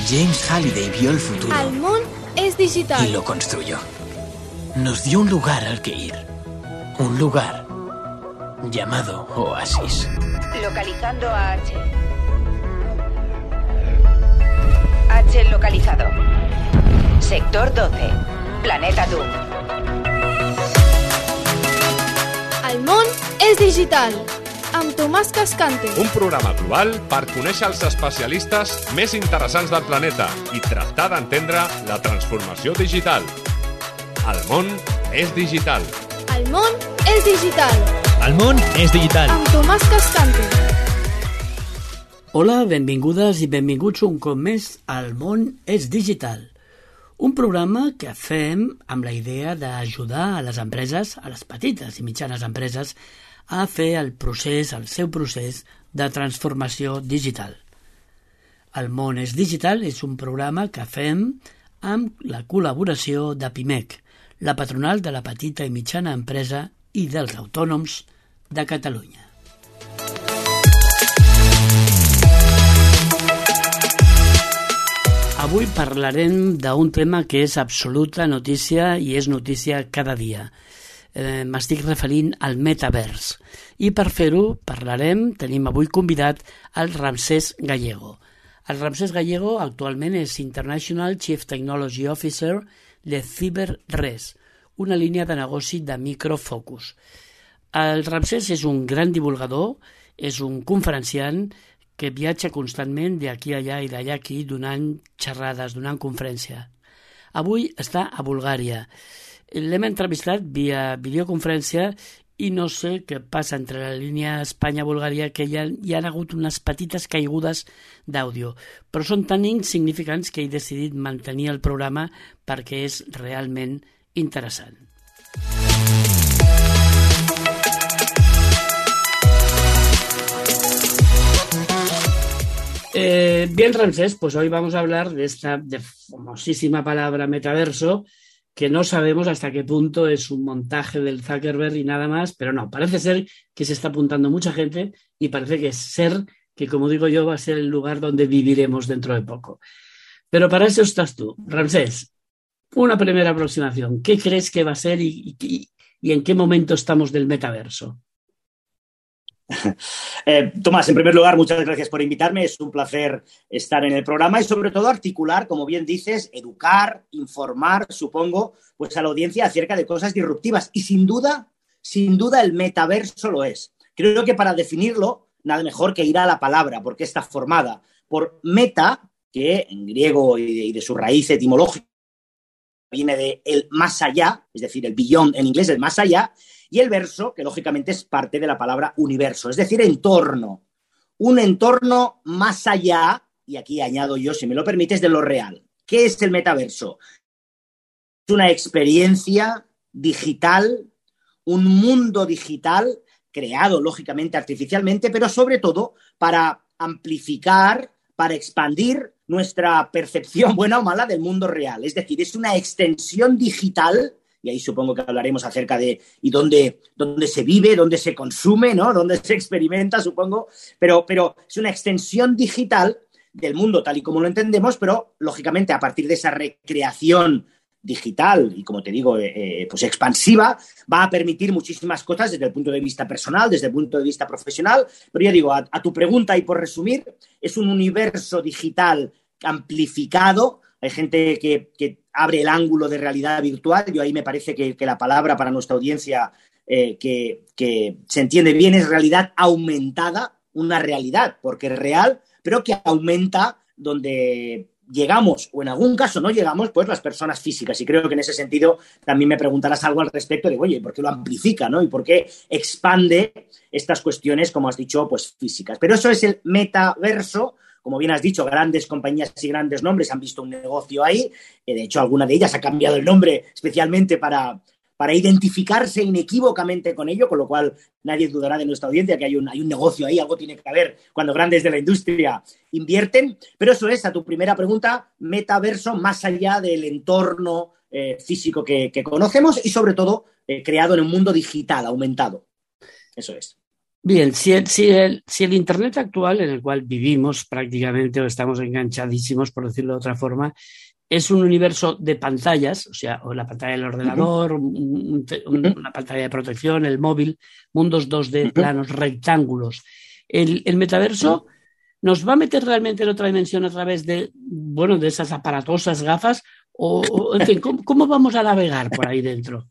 James Halliday vio el futuro. El món es digital. Y lo construyó. Nos dio un lugar al que ir. Un lugar llamado Oasis. Localizando a H. H localizado. Sector 12. Planeta Doom. El món és digital. Amb Tomàs Cascante. Un programa global per conèixer els especialistes més interessants del planeta i tractar d'entendre la transformació digital. El món és digital. El món és digital. El món és digital. Amb Tomàs Cascante. Hola, benvingudes i benvinguts un cop més al món és digital. Un programa que fem amb la idea d'ajudar a les empreses, a les petites i mitjanes empreses, a fer el seu procés de transformació digital. El món és digital és un programa que fem amb la col·laboració de PIMEC, la patronal de la petita i mitjana empresa i dels autònoms de Catalunya. Avui parlarem d'un tema que és absoluta notícia i és notícia cada dia. M'estic referint al metavers. I per fer-ho tenim avui convidat el Ramsés Gallego. El Ramsés Gallego actualment és International Chief Technology Officer de CyberRes, una línia de negoci de Micro Focus. El Ramsés és un gran divulgador, és un conferenciant que viatja constantment d'aquí a allà i d'allà aquí donant xerrades, donant conferència. Avui està a Bulgària. L'hem entrevistat via videoconferència i no sé què passa entre la línia Espanya-Bulgària, que hi ha hagut unes petites caigudes d'àudio, però són tan insignificants que he decidit mantenir el programa perquè és realment interessant. Bien, Ramsés, pues hoy vamos a hablar de esta famosísima palabra metaverso, que no sabemos hasta qué punto es un montaje del Zuckerberg y nada más, pero no, parece ser que se está apuntando mucha gente y parece que como digo yo, va a ser el lugar donde viviremos dentro de poco. Pero para eso estás tú, Ramsés. Una primera aproximación. ¿Qué crees que va a ser y en qué momento estamos del metaverso? Tomás, en primer lugar, muchas gracias por invitarme. Es un placer estar en el programa y sobre todo articular, como bien dices, educar, informar, supongo, pues a la audiencia acerca de cosas disruptivas. Y sin duda el metaverso lo es. Creo que para definirlo, nada mejor que ir a la palabra, porque está formada por meta, que en griego y de su raíz etimológica viene de el más allá, es decir, el beyond en inglés, el más allá, y el verso, que lógicamente es parte de la palabra universo, es decir, entorno. Un entorno más allá, y aquí añado yo, si me lo permites, de lo real. ¿Qué es el metaverso? Es una experiencia digital, un mundo digital creado, lógicamente, artificialmente, pero sobre todo para amplificar, para expandir nuestra percepción, buena o mala, del mundo real. Es decir, es una extensión digital. Y ahí supongo que hablaremos acerca de dónde se vive, dónde se consume, ¿no? Dónde se experimenta, supongo. Pero es una extensión digital del mundo tal y como lo entendemos, pero lógicamente a partir de esa recreación digital y, como te digo, pues expansiva, va a permitir muchísimas cosas desde el punto de vista personal, desde el punto de vista profesional. Pero ya digo, a tu pregunta y por resumir, es un universo digital amplificado. Hay gente que abre el ángulo de realidad virtual. Yo ahí me parece que la palabra para nuestra audiencia que se entiende bien es realidad aumentada, una realidad, porque es real, pero que aumenta donde llegamos, o en algún caso no llegamos, pues las personas físicas. Y creo que en ese sentido también me preguntarás algo al respecto de, oye, ¿por qué lo amplifica, no? ¿Y por qué expande estas cuestiones, como has dicho, pues físicas? Pero eso es el metaverso. Como bien has dicho, grandes compañías y grandes nombres han visto un negocio ahí. De hecho, alguna de ellas ha cambiado el nombre especialmente para identificarse inequívocamente con ello, con lo cual nadie dudará de nuestra audiencia que hay un negocio ahí, algo tiene que haber cuando grandes de la industria invierten. Pero eso es, a tu primera pregunta, metaverso más allá del entorno físico que conocemos y sobre todo creado en un mundo digital, aumentado. Eso es. Bien, si el Internet actual, en el cual vivimos prácticamente o estamos enganchadísimos, por decirlo de otra forma, es un universo de pantallas, o sea, o la pantalla del ordenador, una pantalla de protección, el móvil, mundos 2D, planos, rectángulos. El metaverso nos va a meter realmente en otra dimensión a través de esas aparatosas gafas, en fin, ¿cómo vamos a navegar por ahí dentro?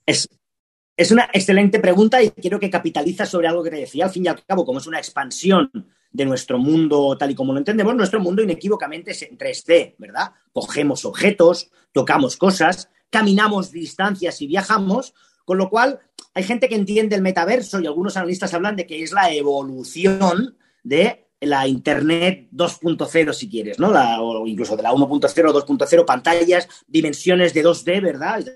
Es una excelente pregunta y creo que capitaliza sobre algo que te decía. Al fin y al cabo, como es una expansión de nuestro mundo tal y como lo entendemos, nuestro mundo inequívocamente es en 3D, ¿verdad? Cogemos objetos, tocamos cosas, caminamos distancias y viajamos, con lo cual hay gente que entiende el metaverso y algunos analistas hablan de que es la evolución de la Internet 2.0, si quieres, ¿no? O incluso de la 1.0 o 2.0, pantallas, dimensiones de 2D, ¿verdad?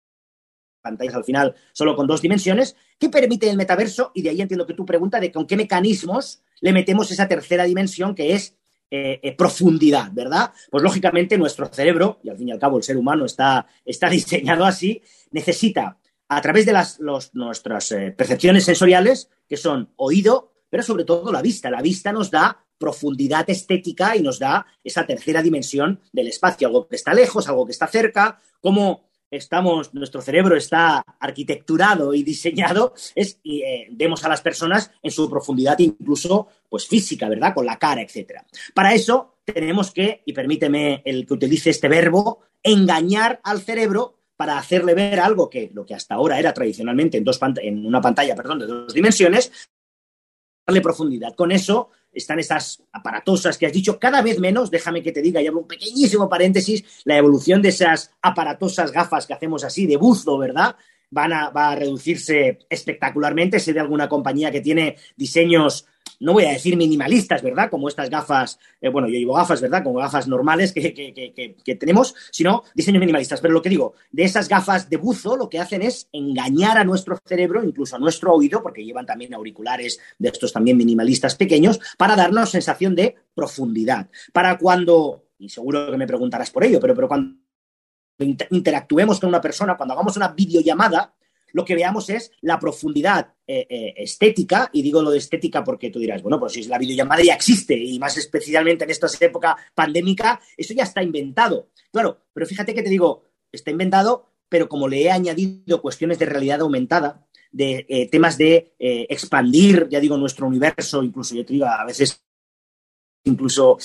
Pantallas al final solo con 2 dimensiones. ¿Qué permite el metaverso? Y de ahí entiendo que tu pregunta de con qué mecanismos le metemos esa tercera dimensión que es profundidad, ¿verdad? Pues lógicamente nuestro cerebro, y al fin y al cabo el ser humano está diseñado así, necesita a través de nuestras percepciones sensoriales, que son oído, pero sobre todo la vista. La vista nos da profundidad estética y nos da esa tercera dimensión del espacio, algo que está lejos, algo que está cerca, como nuestro cerebro está arquitecturado y diseñado, vemos a las personas en su profundidad incluso pues física, ¿verdad? Con la cara, etcétera. Para eso tenemos que, y permíteme el que utilice este verbo, engañar al cerebro para hacerle ver algo que lo que hasta ahora era tradicionalmente en una pantalla de 2 dimensiones, darle profundidad. Con eso están estas aparatosas que has dicho, cada vez menos, déjame que te diga, y abro un pequeñísimo paréntesis, la evolución de esas aparatosas gafas que hacemos así de buzo, ¿verdad? Va a reducirse espectacularmente. Sé de alguna compañía que tiene diseños, no voy a decir minimalistas, ¿verdad? Como estas gafas, yo llevo gafas, ¿verdad? Como gafas normales que tenemos, sino diseños minimalistas. Pero lo que digo, de esas gafas de buzo, lo que hacen es engañar a nuestro cerebro, incluso a nuestro oído, porque llevan también auriculares de estos también minimalistas pequeños, para darnos sensación de profundidad. Para cuando, y seguro que me preguntarás por ello, pero cuando interactuemos con una persona, cuando hagamos una videollamada, lo que veamos es la profundidad estética, y digo lo de estética porque tú dirás, bueno, pues si la videollamada ya existe, y más especialmente en esta época pandémica, eso ya está inventado. Claro, pero fíjate que te digo, está inventado, pero como le he añadido cuestiones de realidad aumentada, de temas de expandir, ya digo, nuestro universo, incluso yo te digo, a veces incluso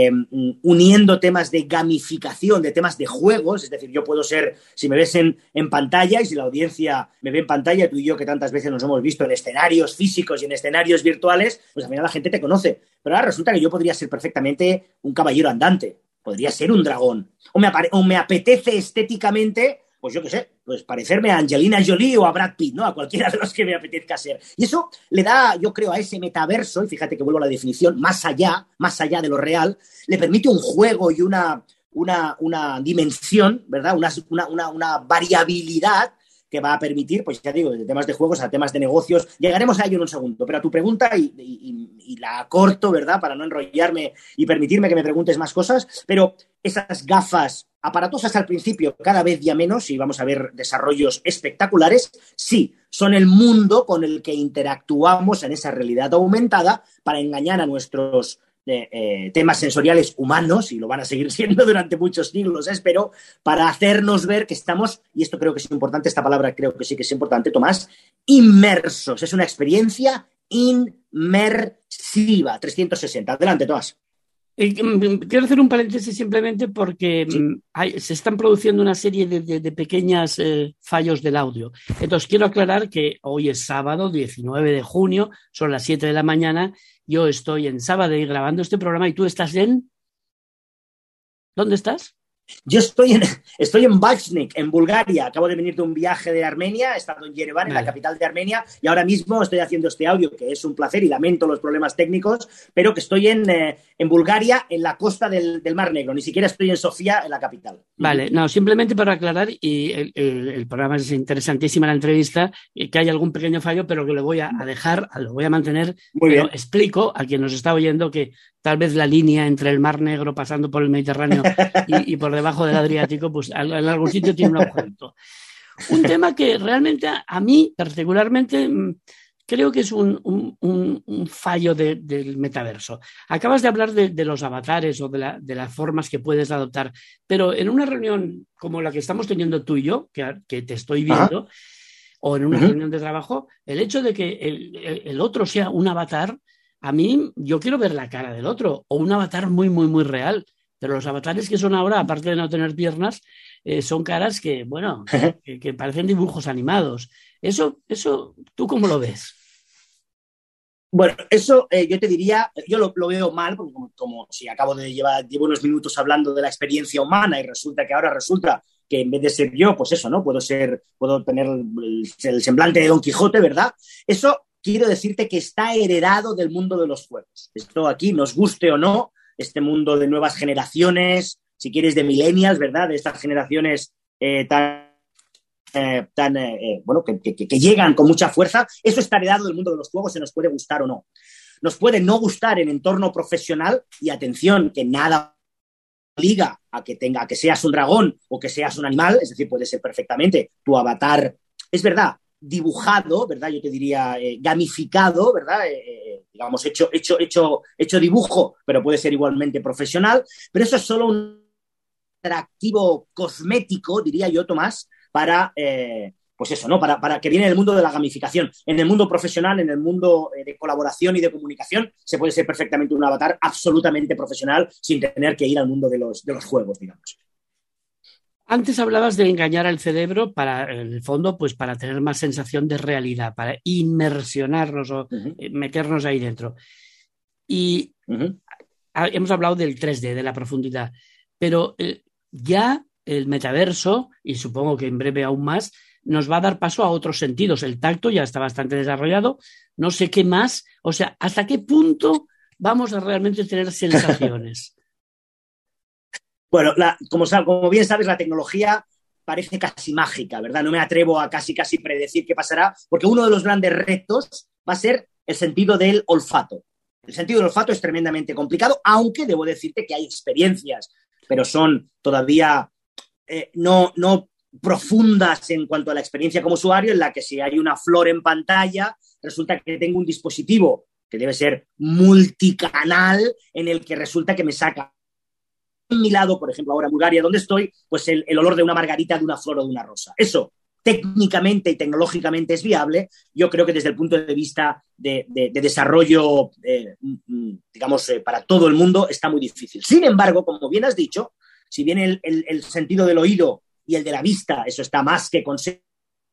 uniendo temas de gamificación, de temas de juegos, es decir, yo puedo ser, si me ves en pantalla y si la audiencia me ve en pantalla, tú y yo que tantas veces nos hemos visto en escenarios físicos y en escenarios virtuales, pues al final la gente te conoce. Pero ahora resulta que yo podría ser perfectamente un caballero andante, podría ser un dragón, o me apetece estéticamente, pues yo qué sé, pues parecerme a Angelina Jolie o a Brad Pitt, ¿no? A cualquiera de los que me apetezca ser. Y eso le da, yo creo, a ese metaverso, y fíjate que vuelvo a la definición, más allá de lo real, le permite un juego y una dimensión, ¿verdad? Una variabilidad que va a permitir, pues ya digo, de temas de juegos a temas de negocios. Llegaremos a ello en un segundo, pero a tu pregunta, y la acorto, ¿verdad? Para no enrollarme y permitirme que me preguntes más cosas, pero esas gafas aparatosas al principio, cada vez ya menos, y vamos a ver desarrollos espectaculares, sí, son el mundo con el que interactuamos en esa realidad aumentada para engañar a nuestros temas sensoriales humanos, y lo van a seguir siendo durante muchos siglos, espero, para hacernos ver que estamos, y esto creo que es importante, esta palabra creo que sí que es importante, Tomás, inmersos. Es una experiencia inmersiva, 360. Adelante, Tomás. Quiero hacer un paréntesis simplemente porque se están produciendo una serie de pequeños fallos del audio. Entonces, quiero aclarar que hoy es sábado, 19 de junio, son las 7 de la mañana. Yo estoy en Sabadell grabando este programa y tú estás en... ¿Dónde estás? Yo estoy en Bachnik, en Bulgaria. Acabo de venir de un viaje de Armenia, he estado en Yerevan, en la capital de Armenia, y ahora mismo estoy haciendo este audio, que es un placer, y lamento los problemas técnicos, pero que estoy en Bulgaria, en la costa del Mar Negro. Ni siquiera estoy en Sofía, en la capital. Vale, no, simplemente para aclarar, y el programa es interesantísima, la entrevista, que hay algún pequeño fallo, pero que lo voy a dejar, lo voy a mantener. Muy bien. Explico a quien nos está oyendo que tal vez la línea entre el Mar Negro pasando por el Mediterráneo y por debajo del Adriático, pues en algún sitio tiene un agujerito. Un tema que realmente a mí particularmente creo que es un fallo del metaverso. Acabas de hablar de los avatares o de las formas que puedes adoptar, pero en una reunión como la que estamos teniendo tú y yo, que te estoy viendo, o en una reunión de trabajo, el hecho de que el otro sea un avatar, a mí yo quiero ver la cara del otro, o un avatar muy, muy, muy real. Pero los avatares que son ahora, aparte de no tener piernas, son caras que, bueno, que parecen dibujos animados. Eso, ¿tú cómo lo ves? Bueno, eso yo te diría, yo lo veo mal, porque como si llevo unos minutos hablando de la experiencia humana y resulta que en vez de ser yo, pues eso, ¿no? Puedo tener el semblante de Don Quijote, ¿verdad? Eso quiero decirte que está heredado del mundo de los juegos. Esto aquí, nos guste o no, este mundo de nuevas generaciones, si quieres de millennials, ¿verdad? De estas generaciones que llegan con mucha fuerza, eso está heredado del mundo de los juegos, se nos puede gustar o no. Nos puede no gustar en entorno profesional y atención, que nada obliga a que seas un dragón o que seas un animal, es decir, puede ser perfectamente tu avatar, es verdad, dibujado, ¿verdad? Yo te diría gamificado, ¿verdad? Digamos, hecho dibujo, pero puede ser igualmente profesional, pero eso es solo un atractivo cosmético, diría yo, Tomás, para, pues eso, ¿no? Para que viene del mundo de la gamificación. En el mundo profesional, en el mundo de colaboración y de comunicación, se puede ser perfectamente un avatar absolutamente profesional sin tener que ir al mundo de los juegos, digamos. Antes hablabas de engañar al cerebro para, en el fondo, pues para tener más sensación de realidad, para inmersionarnos o meternos ahí dentro. Y hemos hablado del 3D, de la profundidad, pero ya el metaverso, y supongo que en breve aún más, nos va a dar paso a otros sentidos. El tacto ya está bastante desarrollado, no sé qué más, o sea, ¿hasta qué punto vamos a realmente tener sensaciones? Bueno, como bien sabes, la tecnología parece casi mágica, ¿verdad? No me atrevo a casi predecir qué pasará, porque uno de los grandes retos va a ser el sentido del olfato. El sentido del olfato es tremendamente complicado, aunque debo decirte que hay experiencias, pero son todavía no profundas en cuanto a la experiencia como usuario, en la que si hay una flor en pantalla, resulta que tengo un dispositivo que debe ser multicanal, en el que resulta que me saca a mi lado, por ejemplo, ahora en Bulgaria, donde estoy, pues el olor de una margarita, de una flor o de una rosa. Eso técnicamente y tecnológicamente es viable. Yo creo que desde el punto de vista de desarrollo, digamos, para todo el mundo, está muy difícil. Sin embargo, como bien has dicho, si bien el sentido del oído y el de la vista, eso está más que conseguido,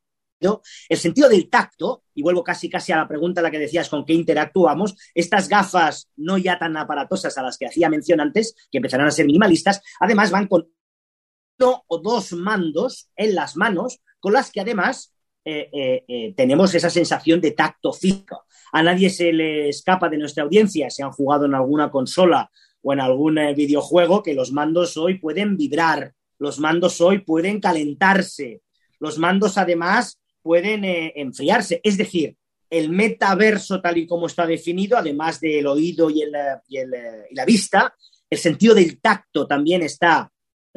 el sentido del tacto, y vuelvo casi a la pregunta a la que decías con qué interactuamos, estas gafas no ya tan aparatosas a las que hacía mención antes, que empezarán a ser minimalistas, además van con uno o dos mandos en las manos, con las que además tenemos esa sensación de tacto físico. A nadie se le escapa de nuestra audiencia, si han jugado en alguna consola o en algún videojuego, que los mandos hoy pueden vibrar, los mandos hoy pueden calentarse, los mandos además pueden enfriarse. Es decir, el metaverso tal y como está definido, además del oído y la vista, el sentido del tacto también está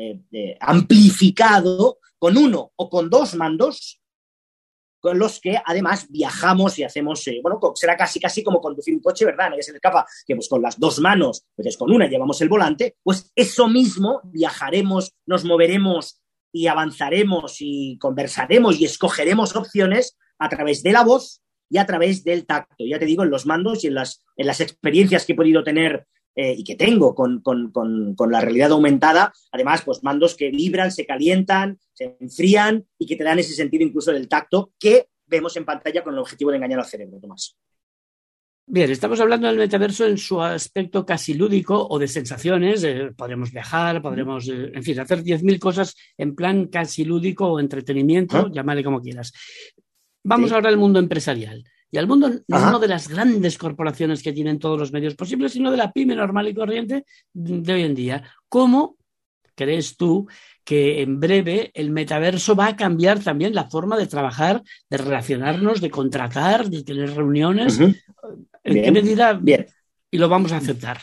amplificado con uno o con dos mandos, con los que además viajamos y hacemos, será casi como conducir un coche, ¿verdad? Nadie se le escapa que pues con las dos manos, pues con una llevamos el volante, pues eso mismo viajaremos, nos moveremos y avanzaremos y conversaremos y escogeremos opciones a través de la voz y a través del tacto. Ya te digo, en los mandos y en las experiencias que he podido tener y que tengo con la realidad aumentada, además, pues mandos que vibran, se calientan, se enfrían y que te dan ese sentido incluso del tacto que vemos en pantalla con el objetivo de engañar al cerebro, Tomás. Bien, estamos hablando del metaverso en su aspecto casi lúdico o de sensaciones. Podremos viajar, podremos, en fin, hacer 10.000 cosas en plan casi lúdico o entretenimiento, llámale como quieras. Vamos ahora al mundo empresarial. Y al mundo no de las grandes corporaciones que tienen todos los medios posibles, sino de la pyme normal y corriente de hoy en día. ¿Cómo crees tú que en breve el metaverso va a cambiar también la forma de trabajar, de relacionarnos, de contratar, de tener reuniones? ¿En qué medida? Bien. Y lo vamos a aceptar.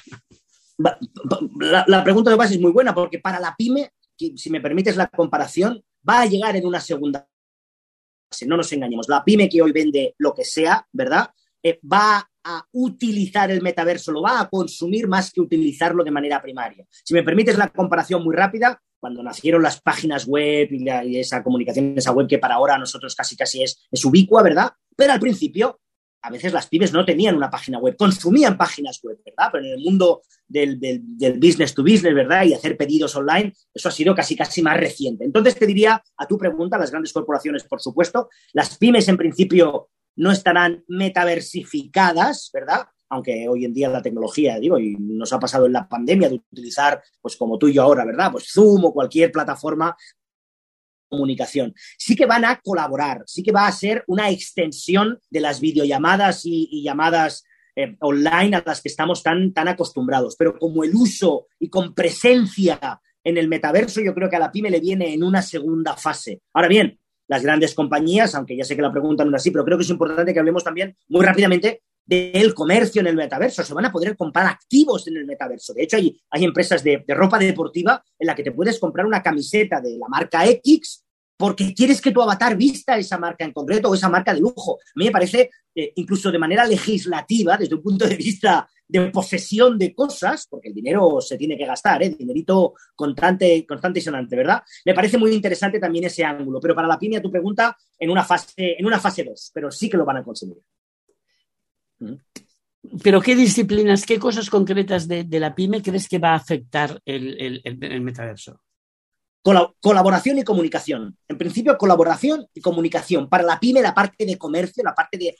La pregunta de base es muy buena, porque para la pyme, si me permites la comparación, va a llegar en una segunda no nos engañemos, la pyme que hoy vende lo que sea, ¿verdad? Va a utilizar el metaverso, lo va a consumir más que utilizarlo de manera primaria. Si me permites la comparación muy rápida, cuando nacieron las páginas web y esa comunicación, esa web que para ahora nosotros casi es ubicua, ¿verdad? Pero al principio, a veces las pymes no tenían una página web, consumían páginas web, ¿verdad? Pero en el mundo del business to business, ¿verdad? Y hacer pedidos online, eso ha sido casi más reciente. Entonces te diría, a tu pregunta, las grandes corporaciones, por supuesto, las pymes en principio no estarán metaversificadas, ¿verdad? Aunque hoy en día la tecnología, digo, y nos ha pasado en la pandemia de utilizar, pues como tú y yo ahora, ¿verdad? Pues Zoom o cualquier plataforma de comunicación. Sí que van a colaborar, sí que va a ser una extensión de las videollamadas y llamadas online a las que estamos tan acostumbrados. Pero como el uso y con presencia en el metaverso, yo creo que a la pyme le viene en una segunda fase. Ahora bien, las grandes compañías, aunque ya sé que la pregunta no es así, pero creo que es importante que hablemos también muy rápidamente del comercio en el metaverso. Se van a poder comprar activos en el metaverso. De hecho, hay empresas de ropa deportiva en la que te puedes comprar una camiseta de la marca X porque quieres que tu avatar vista esa marca en concreto o esa marca de lujo. A mí me parece, incluso de manera legislativa, desde un punto de vista de posesión de cosas, porque el dinero se tiene que gastar, dinerito constante y sonante, ¿verdad? Me parece muy interesante también ese ángulo, pero para la pyme, a tu pregunta, en una fase 2, pero sí que lo van a conseguir. ¿Pero qué disciplinas, qué cosas concretas de la pyme crees que va a afectar el metaverso? Colaboración y comunicación. En principio, colaboración y comunicación. Para la pyme, la parte de comercio, la parte de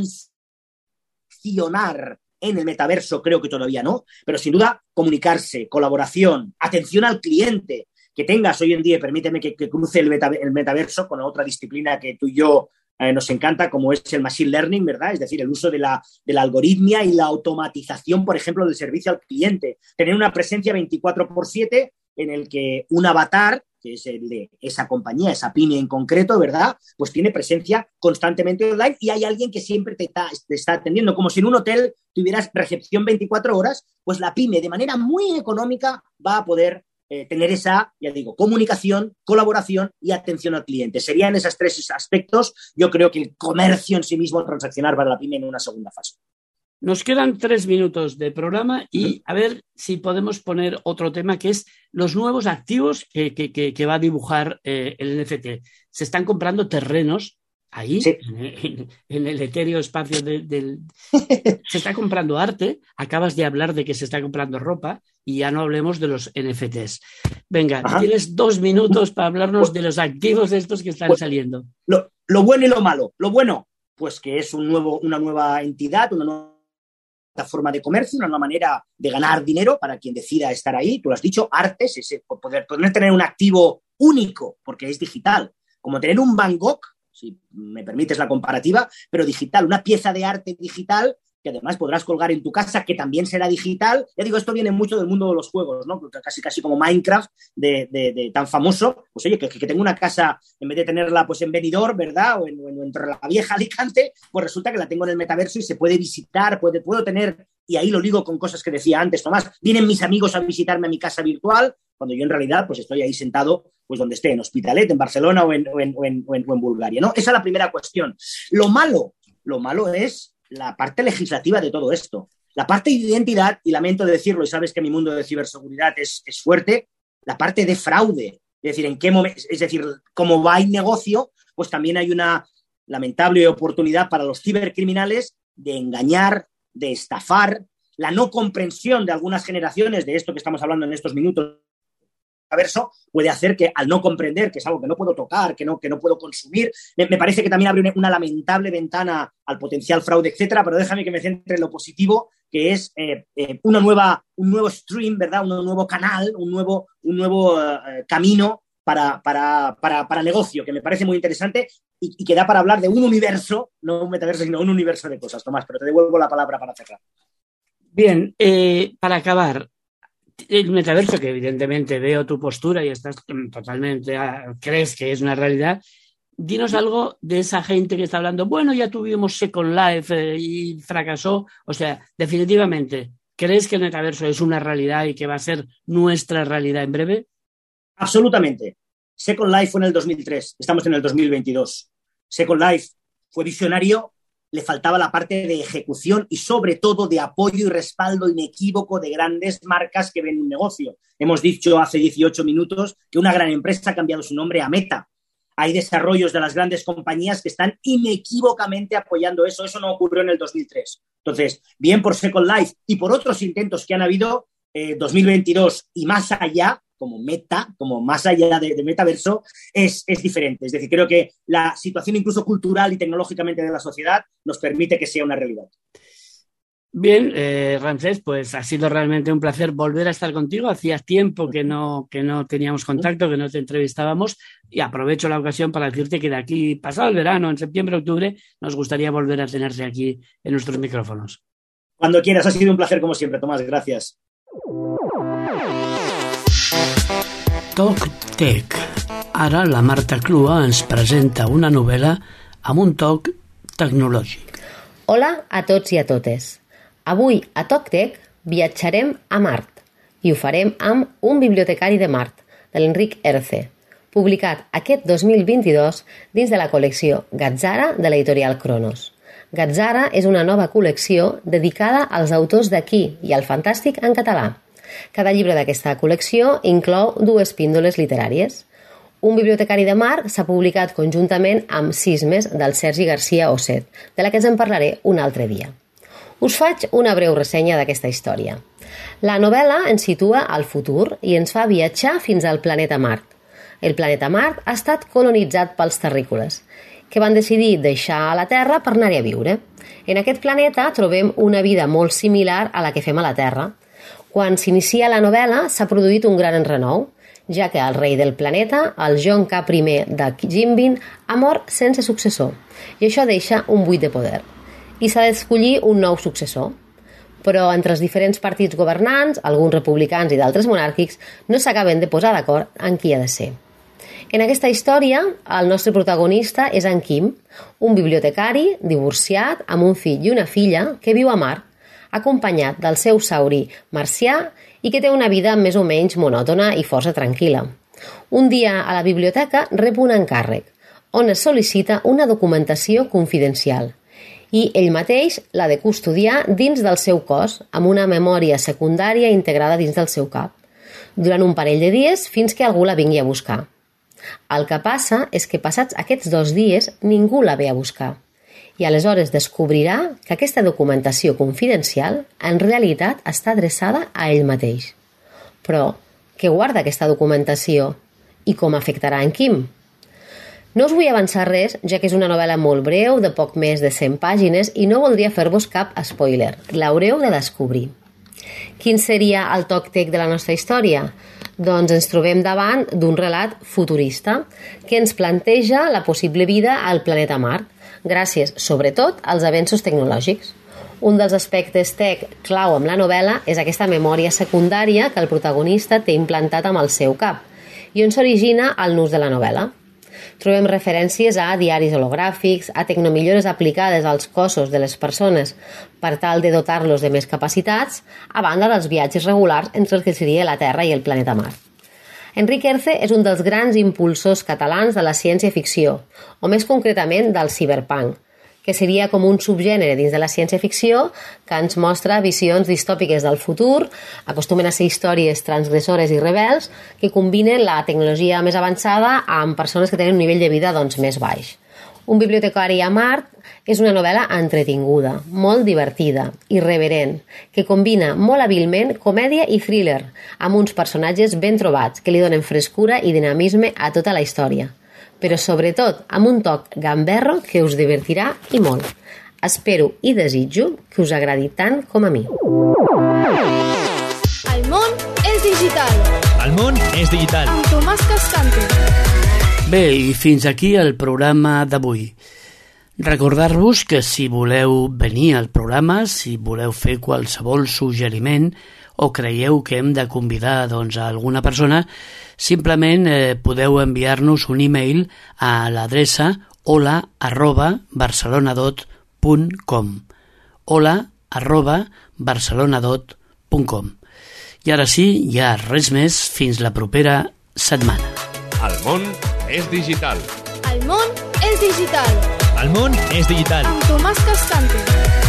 transaccionar en el metaverso, creo que todavía no, pero sin duda comunicarse, colaboración, atención al cliente, que tengas hoy en día, permíteme que cruce el metaverso con otra disciplina que tú y yo nos encanta, como es el machine learning, ¿verdad? Es decir, el uso de la algoritmia y la automatización, por ejemplo, del servicio al cliente. Tener una presencia 24/7 en el que un avatar, que es el de esa compañía, esa pyme en concreto, ¿verdad? Pues tiene presencia constantemente online y hay alguien que siempre te está atendiendo. Como si en un hotel tuvieras recepción 24 horas, pues la pyme, de manera muy económica, va a poder tener esa, ya digo, comunicación, colaboración y atención al cliente. Serían esos tres aspectos. Yo creo que el comercio en sí mismo, transaccionar para la pyme en una segunda fase. Nos quedan 3 minutos de programa y a ver si podemos poner otro tema, que es los nuevos activos que va a dibujar el NFT. Se están comprando terrenos ahí, sí, en el etéreo espacio se está comprando arte. Acabas de hablar de que se está comprando ropa y ya no hablemos de los NFTs. Venga, ajá, tienes 2 minutos para hablarnos de los activos estos que están saliendo. Lo bueno y lo malo. Lo bueno, pues que es una nueva entidad, una nueva forma de comercio, una nueva manera de ganar dinero para quien decida estar ahí. Tú lo has dicho, artes, poder tener un activo único, porque es digital, como tener un Van Gogh, si me permites la comparativa, pero digital, una pieza de arte digital que además podrás colgar en tu casa, que también será digital. Ya digo, esto viene mucho del mundo de los juegos, ¿no? Casi como Minecraft, de tan famoso. Pues oye, que tengo una casa, en vez de tenerla pues en Benidorm, ¿verdad? O en Torrevieja, Alicante, pues resulta que la tengo en el metaverso y se puede visitar, puedo tener, y ahí lo ligo con cosas que decía antes, Tomás, vienen mis amigos a visitarme a mi casa virtual, cuando yo en realidad pues estoy ahí sentado pues donde esté, en Hospitalet, en Barcelona o en Bulgaria, ¿no? Esa es la primera cuestión. Lo malo es la parte legislativa de todo esto. La parte de identidad, y lamento decirlo, y sabes que mi mundo de ciberseguridad es fuerte, la parte de fraude. Es decir, en qué momento, es decir, como va el negocio, pues también hay una lamentable oportunidad para los cibercriminales de engañar, de estafar, la no comprensión de algunas generaciones de esto que estamos hablando en estos minutos metaverso puede hacer que, al no comprender que es algo que no puedo tocar, que no puedo consumir, me parece que también abre una lamentable ventana al potencial fraude, etcétera, pero déjame que me centre en lo positivo, que es un nuevo stream, ¿verdad? Un nuevo canal, un nuevo camino para negocio, que me parece muy interesante y que da para hablar de un universo, no un metaverso, sino un universo de cosas, Tomás, pero te devuelvo la palabra para cerrar. Bien, para acabar, el metaverso, que evidentemente veo tu postura y estás totalmente, crees que es una realidad, dinos algo de esa gente que está hablando, bueno, ya tuvimos Second Life y fracasó, o sea, definitivamente, ¿crees que el metaverso es una realidad y que va a ser nuestra realidad en breve? Absolutamente. Second Life fue en el 2003, estamos en el 2022. Second Life fue visionario, le faltaba la parte de ejecución y sobre todo de apoyo y respaldo inequívoco de grandes marcas que ven un negocio. Hemos dicho hace 18 minutos que una gran empresa ha cambiado su nombre a Meta. Hay desarrollos de las grandes compañías que están inequívocamente apoyando eso. Eso no ocurrió en el 2003. Entonces, bien por Second Life y por otros intentos que han habido, 2022 y más allá, como Meta, como más allá de metaverso, es diferente. Es decir, creo que la situación incluso cultural y tecnológicamente de la sociedad nos permite que sea una realidad. Bien, Ramsés, pues ha sido realmente un placer volver a estar contigo. Hacía tiempo que no teníamos contacto, que no te entrevistábamos, y aprovecho la ocasión para decirte que de aquí, pasado el verano, en septiembre, octubre, nos gustaría volver a tenerte aquí en nuestros micrófonos. Cuando quieras, ha sido un placer como siempre, Tomás, gracias. TalkTech. Ara la Marta Clua ens presenta una novel·la amb un toc tecnològic. Hola a tots i a totes. Avui a TalkTech viatjarem a Mart i ho farem amb Un bibliotecari de Mart, de l'Enric Erce, publicat aquest 2022 dins de la col·lecció Gazzara de l'editorial Cronos. Gazzara és una nova col·lecció dedicada als autors d'aquí i al fantàstic en català. Cada llibre d'aquesta col·lecció inclou 2 píndoles literàries. Un bibliotecari de Mart s'ha publicat conjuntament amb Sismes del Sergi García Osset, de la que ens en parlaré un altre dia. Us faig una breu ressenya d'aquesta història. La novel·la ens situa al futur i ens fa viatjar fins al planeta Mart. El planeta Mart ha estat colonitzat pels terrícoles, que van decidir deixar a la Terra per anar-hi a viure. En aquest planeta trobem una vida molt similar a la que fem a la Terra. Quan s'inicia la novel·la s'ha produït un gran enrenou, ja que el rei del planeta, el John K. I de Jimbin, ha mort sense successor, i això deixa un buit de poder. I s'ha d'escollir un nou successor. Però entre els diferents partits governants, alguns republicans i d'altres monàrquics, no s'acaben de posar d'acord en qui ha de ser. En aquesta història, el nostre protagonista és en Kim, un bibliotecari divorciat amb un fill i una filla que viu a Mart, acompanyat del seu saurí marcià i que té una vida més o menys monòtona i força tranquil·la. Un dia a la biblioteca rep un encàrrec, on es sol·licita una documentació confidencial, i ell mateix l'ha de custodiar dins del seu cos amb una memòria secundària integrada dins del seu cap, durant un parell de dies fins que algú la vingui a buscar. El que passa és que passats aquests 2 dies ningú la ve a buscar, i aleshores descobrirà que aquesta documentació confidencial en realitat està adreçada a ell mateix. Però què guarda aquesta documentació i com afectarà en Kim? No us vull avançar res, ja que és una novel·la molt breu, de poc més de 100 pàgines, i no voldria fer-vos cap spoiler. L'haureu de descobrir. Quin seria el TalkTech de la nostra història? Doncs ens trobem davant d'un relat futurista que ens planteja la possible vida al planeta Mart, gràcies, sobretot, als avenços tecnològics. Un dels aspectes tech clau amb la novel·la és aquesta memòria secundària que el protagonista té implantat amb el seu cap i on s'origina el nus de la novel·la. Trobem referències a diaris hologràfics, a tecnomillores aplicades als cossos de les persones per tal de dotar-los de més capacitats, a banda dels viatges regulars entre el que seria la Terra i el planeta Mart. Enric Erce és un dels grans impulsors catalans de la ciència-ficció, o més concretament del cyberpunk, que seria com un subgènere dins de la ciència-ficció que ens mostra visions distòpiques del futur, acostumen a ser històries transgressores i rebels que combinen la tecnologia més avançada amb persones que tenen un nivell de vida més baix. Un bibliotecari a Mart és una novel·la entretinguda, molt divertida, irreverent, que combina molt hàbilment comèdia i thriller, amb uns personatges ben trobats que li donen frescura i dinamisme a tota la història, però sobretot amb un toc gamberro que us divertirà i molt. Espero i desitjo que us agradi tant com a mi. El món és digital. El món és digital. Amb Tomàs Cascante. Bé, i fins aquí el programa d'avui. Recordar-vos que si voleu venir al programa, si voleu fer qualsevol suggeriment o creieu que hem de convidar a alguna persona, simplement podeu enviar-nos un e-mail a l'adreça hola@barcelonadot.com hola@barcelonadot.com. I ara sí, ja res més, fins la propera setmana. El món és digital. El món és és digital. El món és digital. Amb Tomàs Cascante.